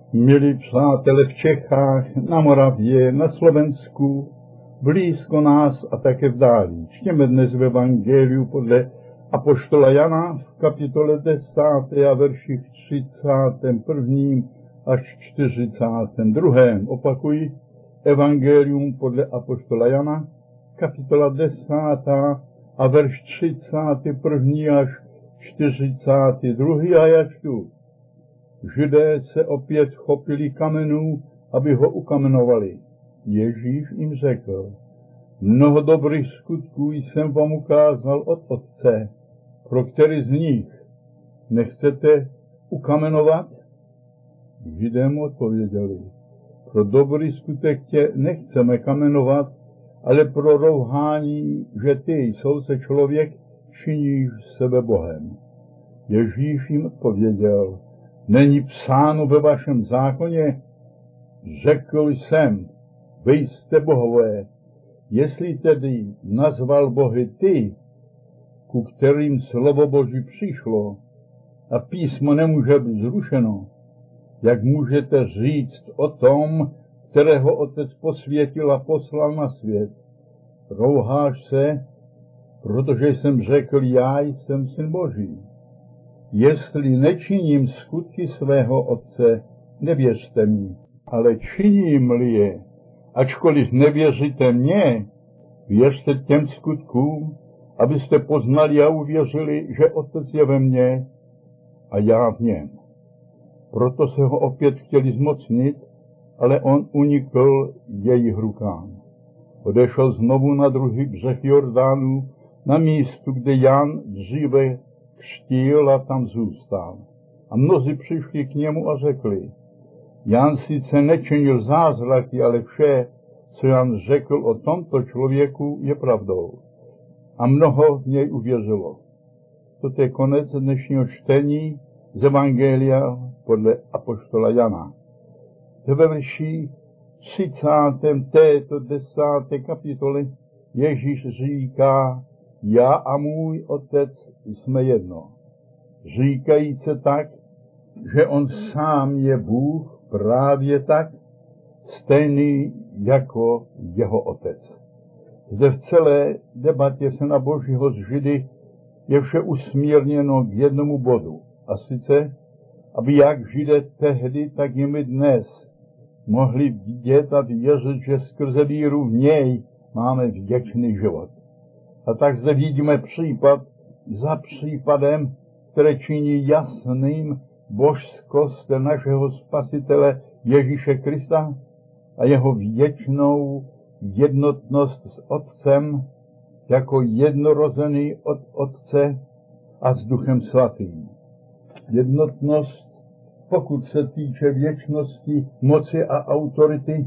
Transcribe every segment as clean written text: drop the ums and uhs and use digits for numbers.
Milí přátelé v Čechách, na Moravě, na Slovensku, blízko nás a také v dálí. Čtěme dnes v Evangeliu podle apoštola Jana v kapitole 10. a verších 31. až 42. Opakuji, Evangelium podle apoštola Jana, kapitola 10. a verš 31. až 42. a já čtu. Židé se opět chopili kamenů, aby ho ukamenovali. Ježíš jim řekl, mnoho dobrých skutků jsem vám ukázal od Otce, pro který z nich nechcete ukamenovat? Židé mu odpověděli, pro dobrý skutek tě nechceme kamenovat, ale pro rouhání, že ty, soudce člověk, činíš sebe Bohem. Ježíš jim odpověděl, není psáno ve vašem zákoně, řekl jsem, vy jste bohové. Jestli tedy nazval bohy ty, ku kterým slovo Boží přišlo a písmo nemůže být zrušeno, jak můžete říct o tom, kterého Otec posvětil a poslal na svět? Rouháš se, protože jsem řekl, já jsem syn Boží. Jestli nečiním skutky svého Otce, nevěřte mi, ale činím-li je, ačkoliv nevěříte mně, věřte těm skutkům, abyste poznali a uvěřili, že Otec je ve mně a já v něm. Proto se ho opět chtěli zmocnit, ale on unikl jejich rukám. Odešel znovu na druhý břeh Jordánu, na místu, kde Jan dříve křtil a tam zůstal. A mnozí přišli k němu a řekli, Jan sice nečinil zázraky, ale vše, co Jan řekl o tomto člověku, je pravdou. A mnoho v něj uvěřilo. Toto je konec dnešního čtení z Evangelia podle apoštola Jana. Ve verši 30. této 10. kapitoly Ježíš říká, já a můj Otec jsme jedno. Říkajíc se tak, že on sám je Bůh právě tak, stejný jako jeho Otec. Zde v celé debatě se na Božího s Židy je vše usměrněno k jednomu bodu. A sice, aby jak Židé tehdy, tak i my dnes mohli vidět a věřit, že skrze víru v něj máme věčný život. A tak zde vidíme případ za případem, které činí jasným božskost našeho Spasitele Ježíše Krista a jeho věčnou jednotnost s Otcem jako jednorozený od Otce a s Duchem Svatým. Jednotnost, pokud se týče věčnosti, moci a autority,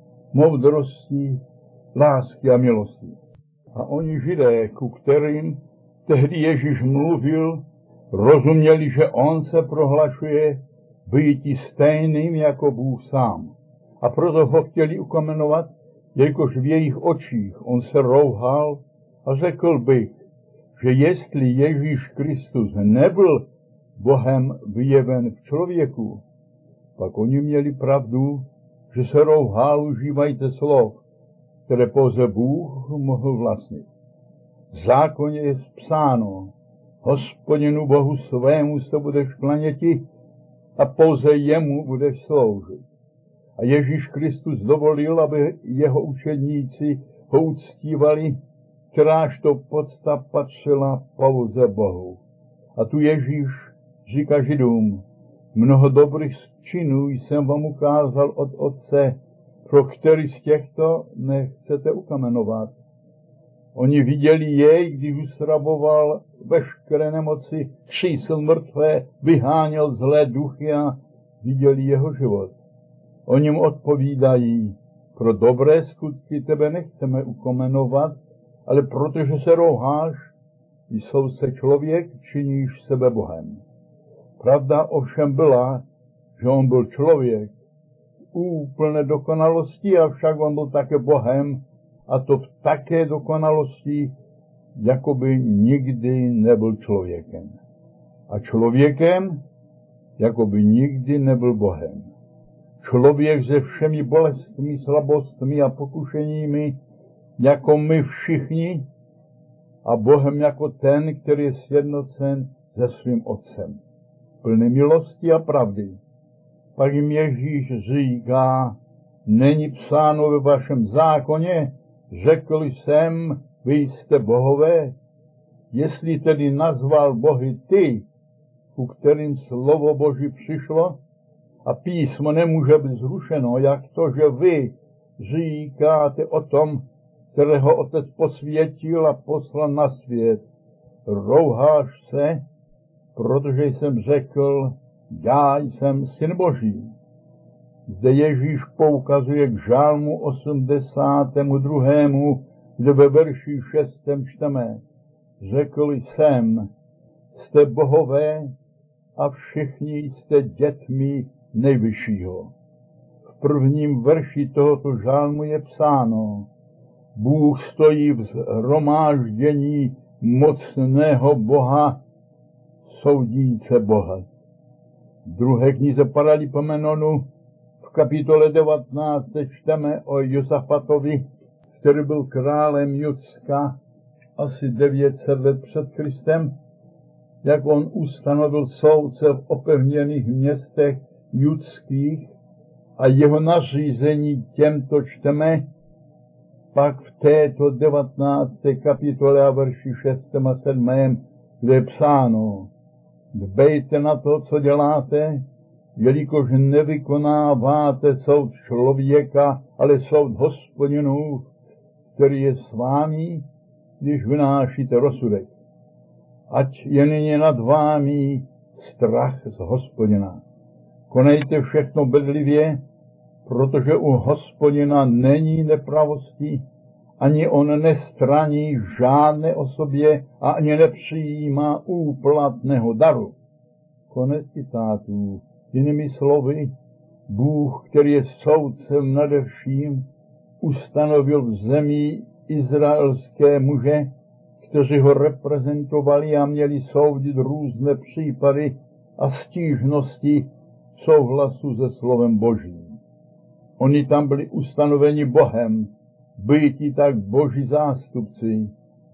moudrosti, lásky a milosti. A oni Židé, ku kterým tehdy Ježíš mluvil, rozuměli, že on se prohlašuje býti stejným jako Bůh sám. A proto ho chtěli ukamenovat, jelikož v jejich očích on se rouhal a řekl bych, že jestli Ježíš Kristus nebyl Bohem vyjeven v člověku, pak oni měli pravdu, že se rouhal, užívajte slov, které pouze Bůh mohl vlastnit. V zákoně je psáno, Hospodinu Bohu svému se budeš klaněti a pouze jemu budeš sloužit. A Ježíš Kristus dovolil, aby jeho učedníci ho uctívali, kteráž to podsta patřila pouze Bohu. A tu Ježíš říká Židům, mnoho dobrých činů jsem vám ukázal od Otce, pro který z těchto nechcete ukamenovat. Oni viděli jej, když uzdravoval veškeré nemoci, křísil mrtvé, vyháněl zlé duchy a viděli jeho život. Oni mu odpovídají, pro dobré skutky tebe nechceme ukamenovat, ale protože se rouháš, jsou se člověk, činíš sebe Bohem. Pravda ovšem byla, že on byl člověk úplné dokonalosti, avšak on byl také Bohem, a to v také dokonalosti, jako by nikdy nebyl člověkem. A člověkem, jako by nikdy nebyl Bohem. člověk se všemi bolestmi, slabostmi a pokušeními, jako my všichni, a Bohem jako ten, který je sjednocen se svým Otcem. Plný milosti a pravdy. Pak jim Ježíš říká, není psáno ve vašem zákoně, řekl jsem, vy jste bohové. Jestli tedy nazval bohy ty, ku kterým slovo Boží přišlo, a písmo nemůže být zrušeno, jak to, že vy říkáte o tom, kterého Otec posvětil a poslal na svět. Rouháš se, protože jsem řekl, já jsem Syn Boží. Zde Ježíš poukazuje k žálmu 82., kde ve verši 6. čteme. Řekl jsem, jste bohové a všichni jste dětmi nejvyššího. V prvním verši tohoto žálmu je psáno, Bůh stojí v shromáždění mocného Boha, soudíce Boha. V druhé knize Paralipomenonu v kapitole 19 čteme o Josafatovi, který byl králem Judska asi 900 let před Kristem, jak on ustanovil soudce v opevněných městech judských a jeho nařízení těmto čteme pak v této 19. kapitole a verši 6. a 7. kde je psáno, dbejte na to, co děláte, jelikož nevykonáváte soud člověka, ale soud Hospodinův, který je s vámi, když vynášíte rozsudek. Ať je nyní nad vámi strach z Hospodina. Konejte všechno bedlivě, protože u Hospodina není nepravosti, ani on nestraní žádné osobě a ani nepřijímá úplatného daru. Konec citátů. Jinými slovy, Bůh, který je soudcem nade vším, ustanovil v zemi izraelské muže, kteří ho reprezentovali a měli soudit různé případy a stížnosti v souhlasu se slovem Božím. Oni tam byli ustanoveni Bohem, býti tak Boží zástupci,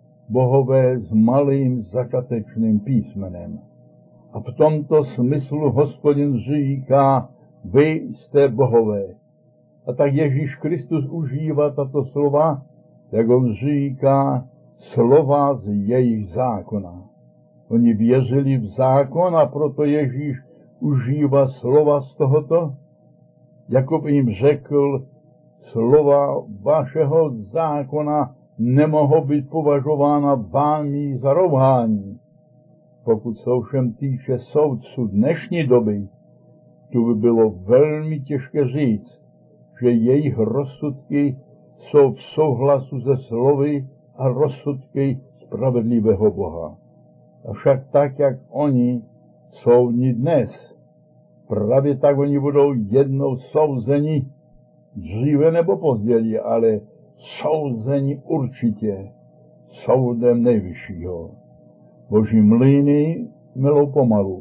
bohové s malým zakatečným písmenem. A v tomto smyslu Hospodin říká, vy jste bohové. A tak Ježíš Kristus užívá tato slova, jak on říká, slova z jejich zákona. Oni věřili v zákon a proto Ježíš užívá slova z tohoto, jako by jim řekl, slova vašeho zákona nemohou být považována vámi za rouhání. Pokud se ovšem týče soudců dnešní doby, to by bylo velmi těžké říct, že jejich rozsudky jsou v souhlasu se slovy a rozsudky spravedlivého Boha. Avšak tak, jak oni soudní dnes, právě tak oni budou jednou souzeni, dříve nebo později, ale souzeni určitě soudem nejvyššího. Boží mlýny melou pomalu,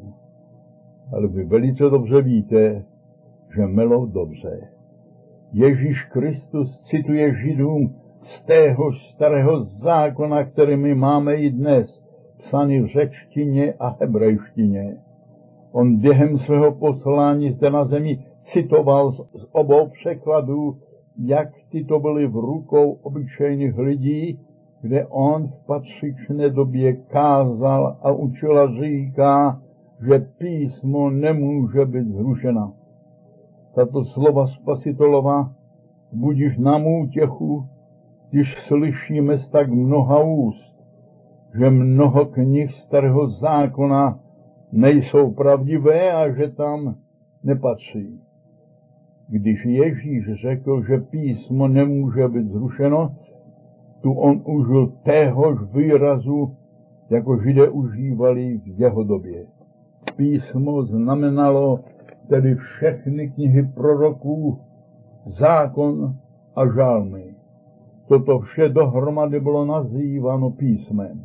ale vy velice dobře víte, že melou dobře. Ježíš Kristus cituje Židům z téhož starého zákona, který my máme i dnes, psaný v řečtině a hebrejštině. On během svého poslání zde na zemi citoval z obou překladů, jak tyto byly v rukou obyčejných lidí, kde on v patřičné době kázal a učil a říká, že písmo nemůže být zrušeno. Tato slova Spasitelova budíš nám útěchu, když slyšíme z tak mnoha úst, že mnoho knih starého zákona nejsou pravdivé a že tam nepatří. Když Ježíš řekl, že písmo nemůže být zrušeno, tu on užil téhož výrazu, jako Židé užívali v jeho době. Písmo znamenalo tedy všechny knihy proroků, zákon a žalmy. Toto vše dohromady bylo nazýváno písmem.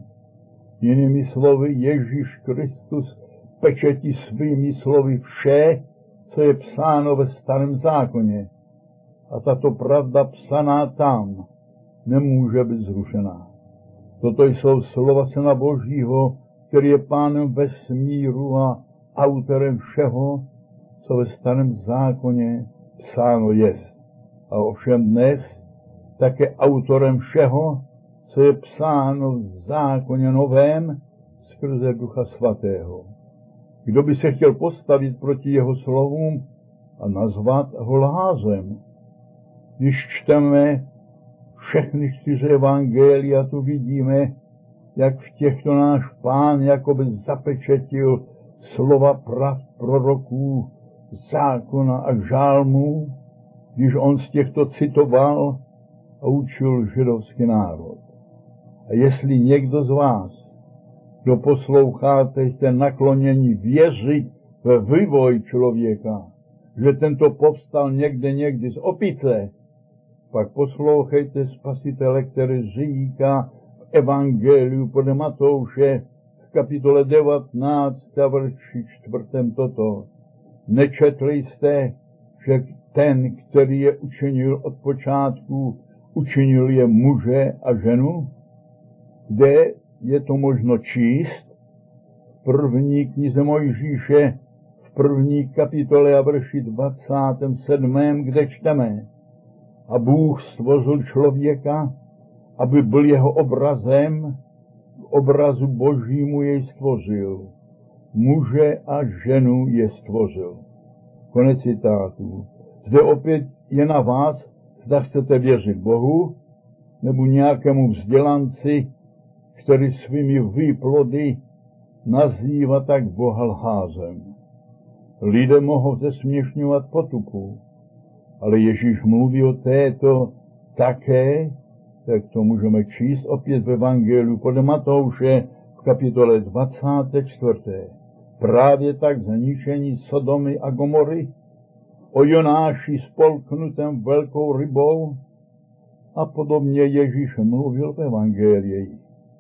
Jinými slovy, Ježíš Kristus pečetí svými slovy vše, co je psáno ve Starém zákoně. A tato pravda psaná tam nemůže být zrušená. Toto jsou slova Syna Božího, který je pánem vesmíru a autorem všeho, co ve Starém zákoně psáno jest. A ovšem dnes také autorem všeho, co je psáno v zákoně novém skrze Ducha Svatého. Kdo by se chtěl postavit proti jeho slovům a nazvat ho lhářem? Když čteme všechny 4 evangelia, tu vidíme, jak v těchto náš Pán jakoby zapečetil slova pravd proroků, zákona a žálmů, když on z těchto citoval a učil židovský národ. A jestli někdo z vás, kdo posloucháte, jste nakloněni věřit ve vývoj člověka, že tento povstal někdy z opice, pak poslouchejte Spasitele, který říká v Evangeliu podle Matouše v kapitole 19 a verši 4 toto. Nečetli jste, že ten, který je učinil od počátku, učinil je muže a ženu? Kde je to možno číst? V první knize Mojžíše, v první kapitole a verši 27, kde čteme: A Bůh stvořil člověka, aby byl jeho obrazem, k obrazu Božímu jej stvořil. Muže a ženu je stvořil. Konec citátu. Zde opět je na vás, zda chcete věřit Bohu, nebo nějakému vzdělanci, který svými výplody nazývá tak Boha lhářem. Lidé mohou zesměšňovat potupu, ale Ježíš mluví o této také, tak to můžeme číst opět v Evangeliu podle Matouše v kapitole 24. Právě tak zničení Sodomy a Gomory, o Jonáši spolknutém velkou rybou, a podobně Ježíš mluvil v Evangelii.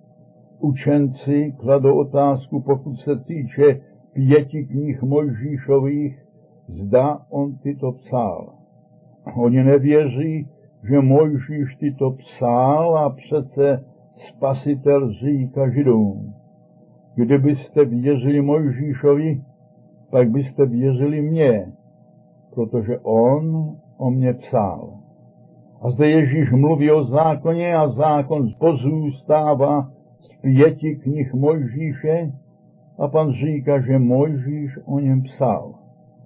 Učenci kladou otázku, pokud se týče 5 knih Mojžíšových, zda on tyto psal. Oni nevěří, že Mojžíš tyto psal, a přece Spasitel říká Židům: kdybyste věřili Mojžíšovi, pak byste věřili mně, protože on o mě psal. A zde Ježíš mluví o zákoně a zákon pozůstává z 5 knih Mojžíše a pan říká, že Mojžíš o něm psal.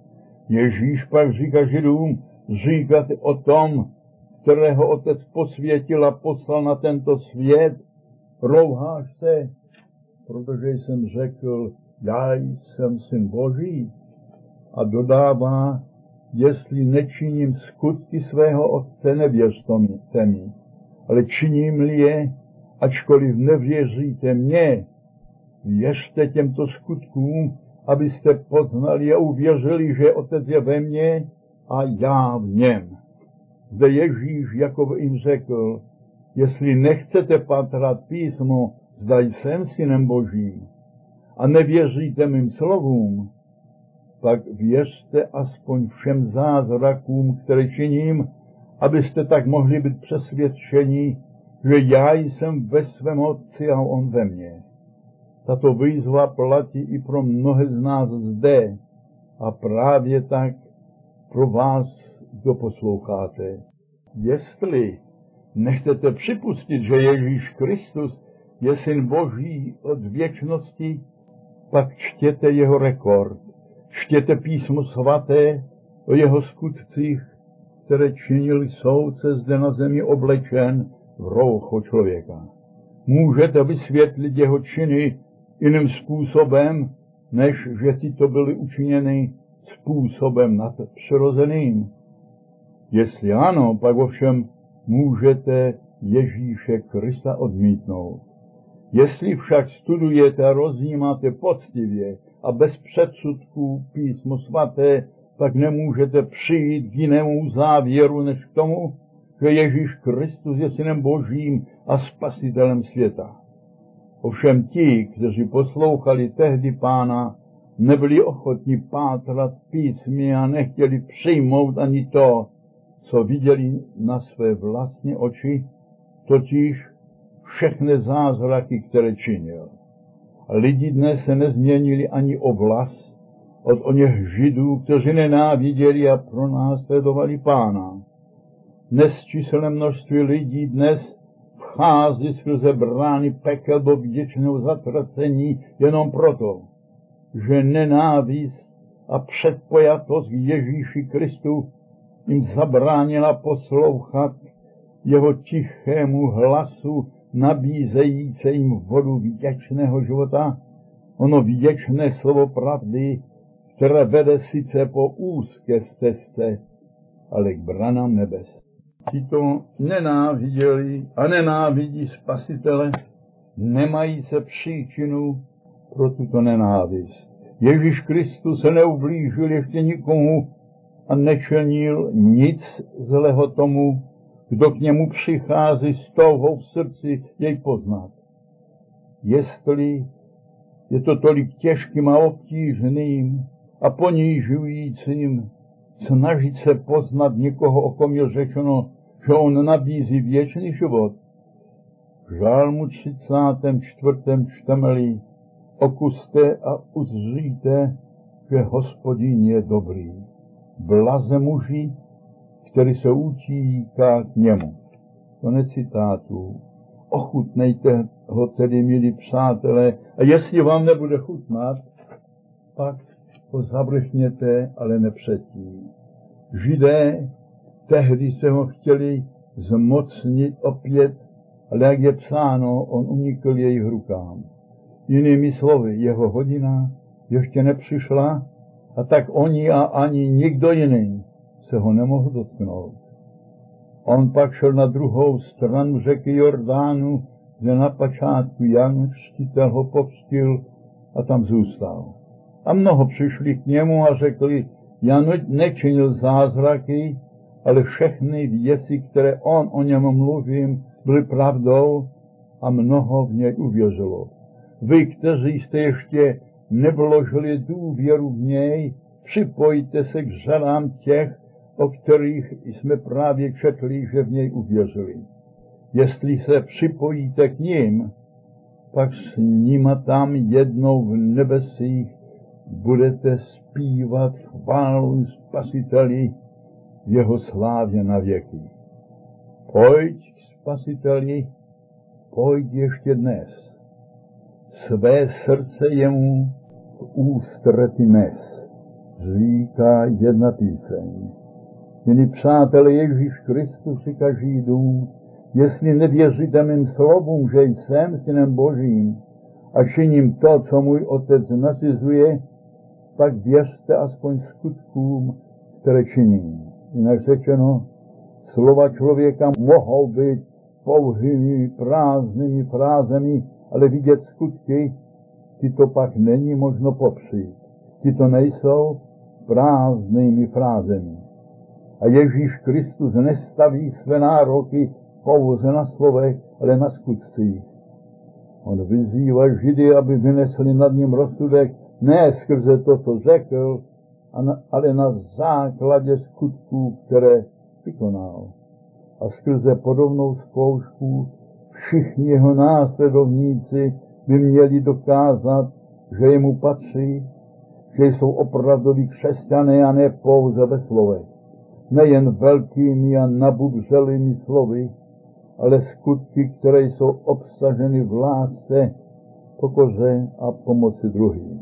Ježíš pak říká Židům: říkáte o tom, kterého Otec posvětil a poslal na tento svět, rouháš se, protože jsem řekl, já jsem Syn Boží. A dodává: jestli nečiním skutky svého Otce, nevěřte mi, ale činím-li je, ačkoliv nevěříte mně, věřte těmto skutkům, abyste poznali a uvěřili, že Otec je ve mně a já v něm. Zde Ježíš jako jim řekl: jestli nechcete patrat písmo, zda jsem Synem Božím, a nevěříte mým slovům, pak věřte aspoň všem zázrakům, které činím, abyste tak mohli být přesvědčeni, že já jsem ve svém Otci a on ve mně. Tato výzva platí i pro mnohé z nás zde a právě tak pro vás, kdo posloucháte. Jestli nechcete připustit, že Ježíš Kristus je Syn Boží od věčnosti, pak čtěte jeho rekord. Čtěte písmo svaté o jeho skutcích, které činil soudce zde na zemi oblečen v roucho člověka. Můžete vysvětlit jeho činy jiným způsobem, než že tyto byly učiněny způsobem nadpřirozeným? Jestli ano, pak ovšem můžete Ježíše Krista odmítnout. Jestli však studujete a rozjímáte poctivě a bez předsudků písmo svaté, pak nemůžete přijít k jinému závěru než k tomu, že Ježíš Kristus je Synem Božím a Spasitelem světa. Ovšem ti, kteří poslouchali tehdy Pána, nebyli ochotni pátrat v písmě a nechtěli přijmout ani to, co viděli na své vlastní oči, totiž všechny zázraky, které činil. Lidi dnes se nezměnili ani o vlas od oněch Židů, kteří nenáviděli a pronásledovali Pána. Nesčíslné množství lidí dnes vchází skrze brány pekel do věčného zatracení jenom proto, že nenávist a předpojatost k Ježíši Kristu jim zabránila poslouchat jeho tichému hlasu, nabízející jim vodu věčného života, ono věčné slovo pravdy, které vede sice po úzké stezce, ale k branám nebes. Tito nenáviděli a nenávidí Spasitele, nemají se příčinu pro tuto nenávist. Ježíš Kristus se neublížil ještě nikomu a nečinil nic zlého tomu, kdo k němu přichází s touhou v srdci jej poznat. Jestli je to tolik těžkým a obtížným a ponížujícím snažit se poznat někoho, o kom je řečeno, že on nabízí věčný život. V Žalmu 34. čteme-li: okuste a uzříte, že Hospodin je dobrý. Blaze muži, který se utíká k němu. Konec citátu. Ochutnejte ho tedy, milí přátelé, a jestli vám nebude chutnat, pak ho zavrchněte, ale ne předtím. Židé tehdy se ho chtěli zmocnit opět, ale jak je psáno, on unikl jejich rukám. Jinými slovy, jeho hodina ještě nepřišla, a tak oni a ani nikdo jiný se ho nemohl dotknout. On pak šel na druhou stranu řeky Jordánu, kde na počátku Jan Křtitel ho povstil a tam zůstal. A mnoho přišli k němu a řekli: Jan nečinil zázraky, ale všechny věci, které on o něm mluvím, byly pravdou a mnoho v něj uvěřilo. Vy, kteří jste ještě nevložili důvěru v něj, připojte se k řadám těch, o kterých jsme právě četli, že v něj uvěřili. Jestli se připojíte k ním, pak s nima tam jednou v nebesích budete zpívat chválu Spasiteli v jeho slávě na věky. Pojď k Spasiteli, pojď ještě dnes. Své srdce jemu v ústrety nes, říká jedna píseň. Milí přátelé, Ježíš Kristus říká Židům: jestli nevěříte mým slovům, že jsem synem Božím a činím to, co můj otec nařizuje, tak věřte aspoň skutkům, které činím. Jinak řečeno, slova člověka mohou být pouhými prázdnými frázemi, ale vidět skutky, tyto pak není možno popřít. Tyto nejsou prázdnými frázemi. A Ježíš Kristus nestaví své nároky pouze na slovech, ale na skutcích. On vyzývá Židy, aby vynesli nad ním rozsudek ne skrze to, co řekl, ale na základě skutků, které vykonal. A skrze podobnou zkoušku všichni jeho následovníci by měli dokázat, že jemu patří, že jsou opravdoví křesťané a ne pouze ve slovech. Nejen velkými a nabubřelými slovy, ale skutky, které jsou obsaženy v lásce, pokoře a pomoci druhým.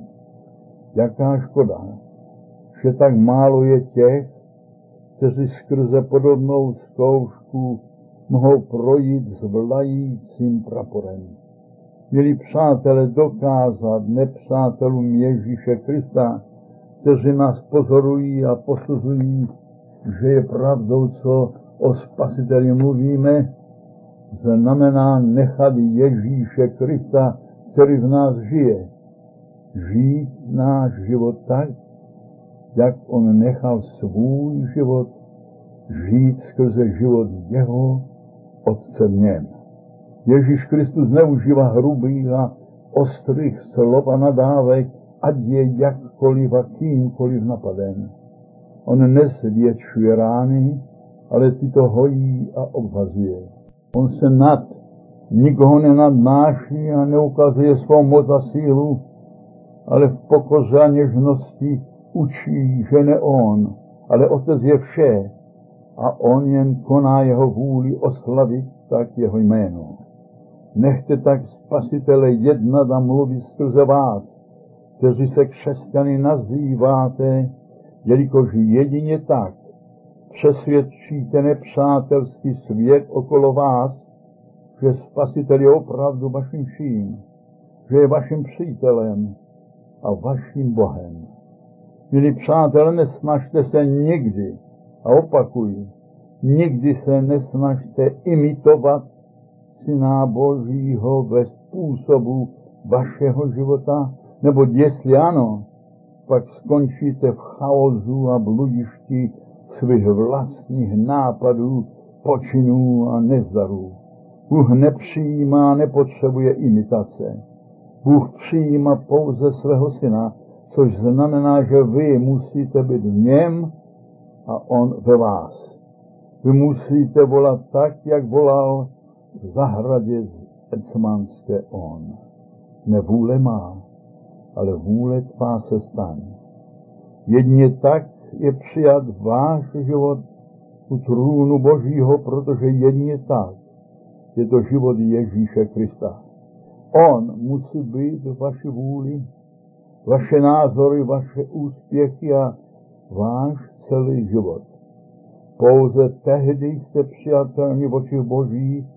Jaká škoda, že tak málo je těch, kteří skrze podobnou zkoušku mohou projít s vlajícím praporem. Milí přátelé, dokázat nepřátelům Ježíše Krista, kteří nás pozorují a posuzují, že je pravdou, co o Spasiteli mluvíme, znamená nechat Ježíše Krista, který v nás žije, žít náš život tak, jak on nechal svůj život žít skrze život jeho Otce v něm. Ježíš Kristus neužívá hrubých a ostrých slov a nadávek, ať je jakkoliv a kýmkoliv napaden. On nezvětšuje rány, ale tyto hojí a obvazuje. On se nad nikoho nenadnáší a neukazuje svou moc a sílu, ale v pokoře a něžnosti učí, že ne on, ale Otec je vše a on jen koná jeho vůli oslavit tak jeho jméno. Nechte tak Spasitele jednat a mluvit skrze vás, kteří se křesťany nazýváte, jelikož jedině tak přesvědčíte nepřátelský svět okolo vás, že Spasitel je opravdu vaším vším, že je vaším přítelem a vaším Bohem. Milí přátelé, nesnažte se nikdy, a opakuji, nikdy se nesnažte imitovat Syna Božího ve způsobu vašeho života, neboť jestli ano, pak skončíte v chaosu a bludišti svých vlastních nápadů, počinů a nezdarů. Bůh nepřijímá, nepotřebuje imitace. Bůh přijímá pouze svého Syna, což znamená, že vy musíte být v něm a on ve vás. Vy musíte volat tak, jak volal v zahradě Getsemaneské on. Ne vůle má, ale vůle tvá se stane. Jedině tak je přijat váš život u trůnu Božího, protože jedině tak je to život Ježíše Krista. On musí být vaši vůli, vaše názory, vaše úspěchy a váš celý život. Pouze tehdy jste přijatelní v očích Boží,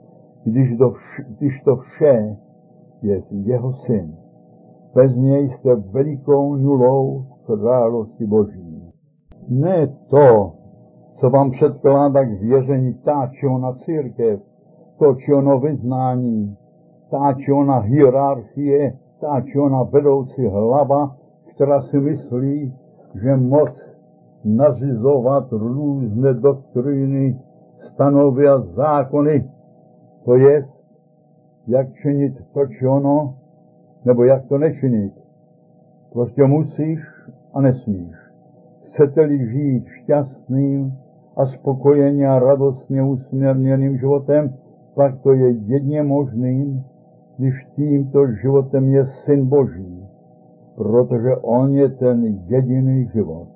když to vše je jeho Syn. Bez něj jste velikou nulou v království Boží. Ne to, co vám předkládá k věření ta či ona církev, to či ono vyznání, ta či ona hierarchie, ta či ona vedoucí hlava, která si myslí, že moc nařizovat různé doktríny, stanovy a zákony, to jest, jak činit to či ono, nebo jak to nečinit. Prostě musíš a nesmíš. Chcete-li žít šťastným a spokojeně a radostně usměrněným životem, pak to je jedině možným, když tímto životem je Syn Boží, protože on je ten jediný život.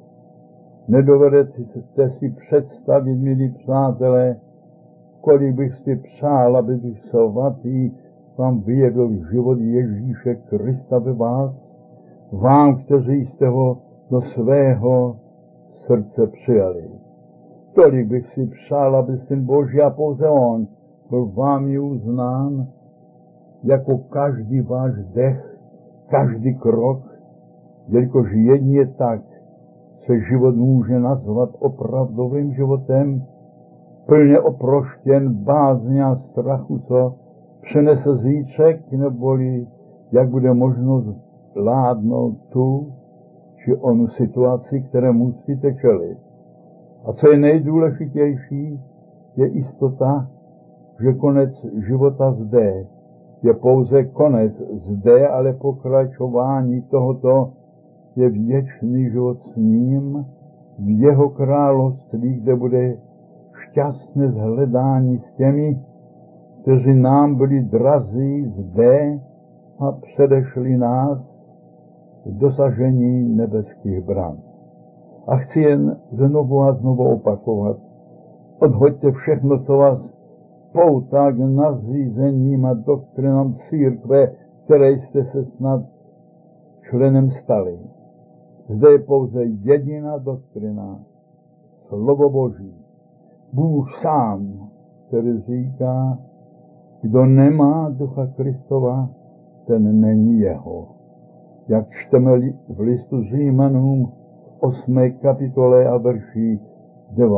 Nedovedete si představit, milí přátelé, kolik bych si přál, aby Duch Svatý vám vyjevil život Ježíše Krista ve vás, vám, kteří jste ho do svého srdce přijali. Tolik bych si přál, aby Syn Boží a pouze on byl vámi uznán jako každý váš dech, každý krok, jelikož jedině tak se život může nazvat opravdovým životem, plně oproštěn bázně a strachu, co přenese zítřek, neboli jak bude možno zvládnout tu či onu situaci, které musíte čelit. A co je nejdůležitější, je jistota, že konec života zde je pouze konec zde, ale pokračování tohoto je věčný život s ním v jeho království, kde bude šťastné shledání s těmi, kteří nám byli drazí zde a předešli nás v dosažení nebeských bran. A chci jen znovu a znovu opakovat. Odhoďte všechno, co vás poutá k nařízením a doktrinám církve, které jste se snad členem stali. Zde je pouze jediná doktrina, slovo Boží. Bůh sám, který říká, kdo nemá Ducha Kristova, ten není jeho. Jak čteme v listu Římanům 8. kapitole a verši 9.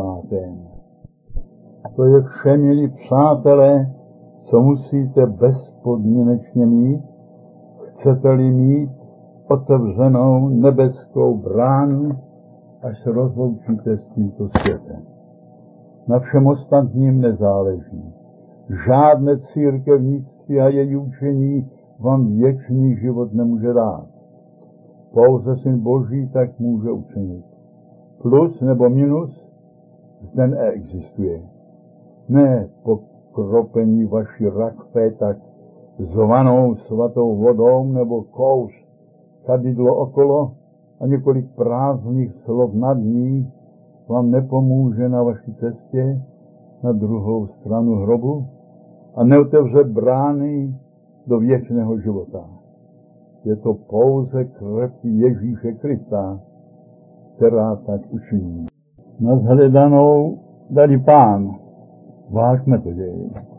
To je vše, milí přátelé, co musíte bezpodmínečně mít, chcete-li mít otevřenou nebeskou bránu, až se rozloučíte s tímto světem. Na všem ostatním nezáleží. Žádné církevnictví a její učení vám věčný život nemůže dát. Pouze Syn Boží tak může učinit. Plus nebo minus zde neexistuje. Ne pokropení vaší rakve tak zvanou svatou vodou nebo kous kadidlo okolo a několik prázdných slov nad ní vám nepomůže na vaší cestě na druhou stranu hrobu a neotevře brány do věčného života. Je to pouze krev Ježíše Krista, která tak učiní. Na shledanou, dali Pán, vážme to děje.